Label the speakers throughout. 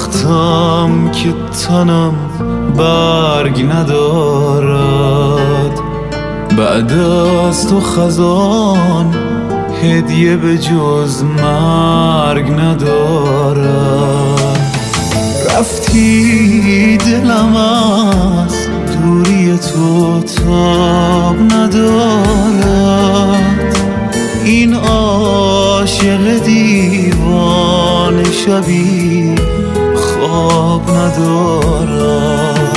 Speaker 1: وقتم که تنم برگ ندارد، بعد از تو خزان هدیه به جز مرگ ندارد. رفتی دلم از دوری تو تاب ندارد، این عاشق دیوانه شبی خواب ندارد.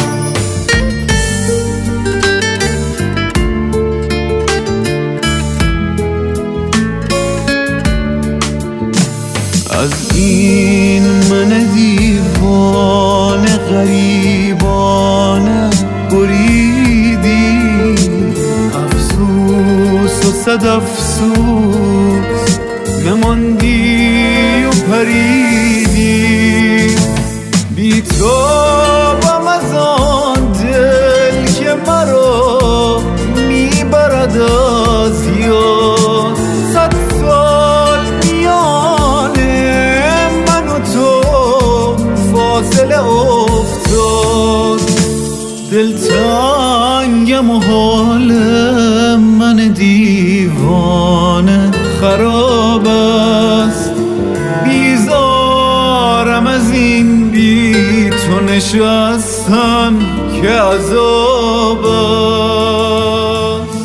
Speaker 1: از این من دیوانه غریبانه بریدی، افسوس و صد افسوس نماندی و پریدی. بی تو بم از آن دل که مرا میبرد از یاد، 100 سال میان من و تو فاصله افتاد. دلتنگم و حال من دیوانه خراب است، بیزارم از این بی تو نشستن که عذاب است.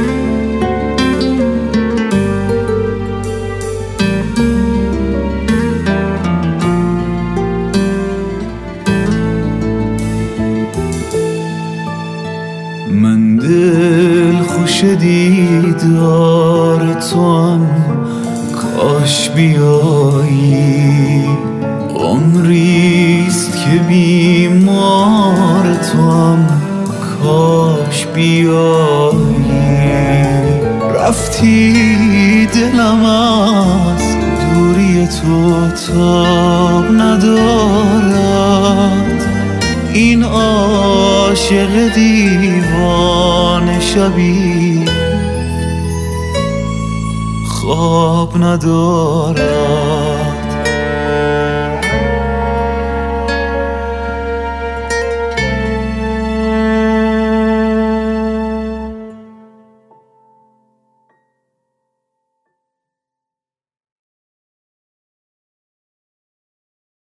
Speaker 1: من دل خوش دیدار توام، کاش بیایی. عمریست که بیمار توام، کاش بیایی. رفتی دلم از دوری تو تاب ندارد، این عاشق دیوانه شبی خواب ندارد.